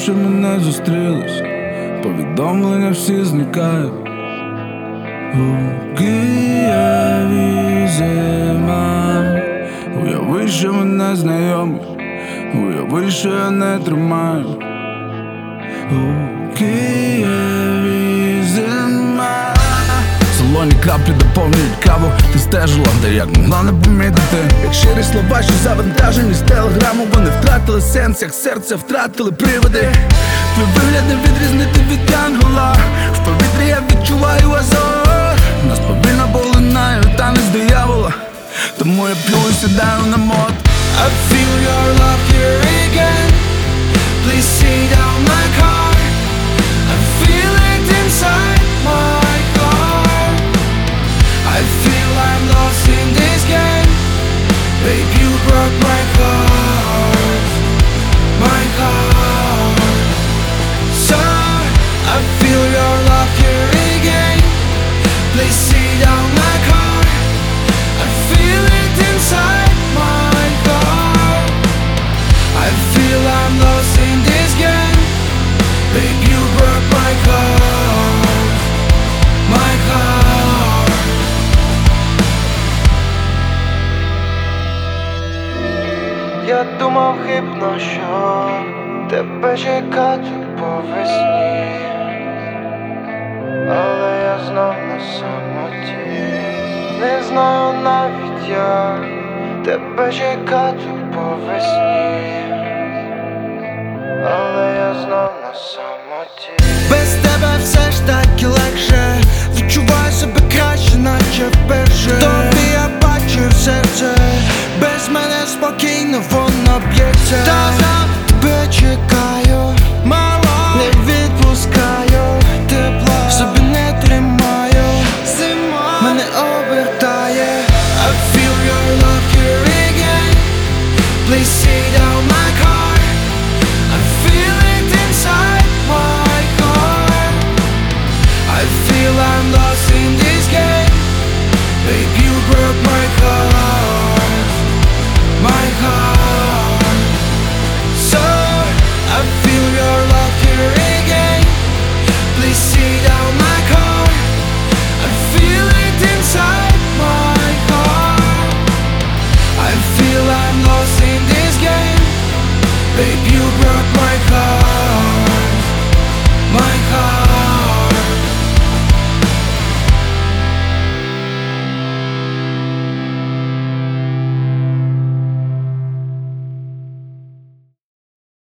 що ми не зустрілись, повідомлення всі зникають. У Києві зима. Уяви, що ми не знайомі, уяви, що я не тримаю. У Києві зима. Солоні краплі доповнюють каву. Ти стежила, де як могла не помітити. Як щирі слова, що завантажені з телеграму. Вони втратили сенс, як серце втратили приводи. Твій вигляд не відрізнити від янгола. В повітрі я відчуваю азот. Нас повільно полинає танець диявола. Тому я п'ю і сідаю на мод. I feel your love here again. Please sit down my car. I feel it inside my car. I feel I'm lost in this game. Babe, you broke my heart. My heart. So I feel your love here again. Please sit down my car. I feel it inside my car. I feel I'm lost in this game. Babe, you broke my heart. My heart. Я думав хибно, що тебе чекати по весні, але я знов на самоті. Не знаю навіть як тебе чекати по весні, але я знов на самоті.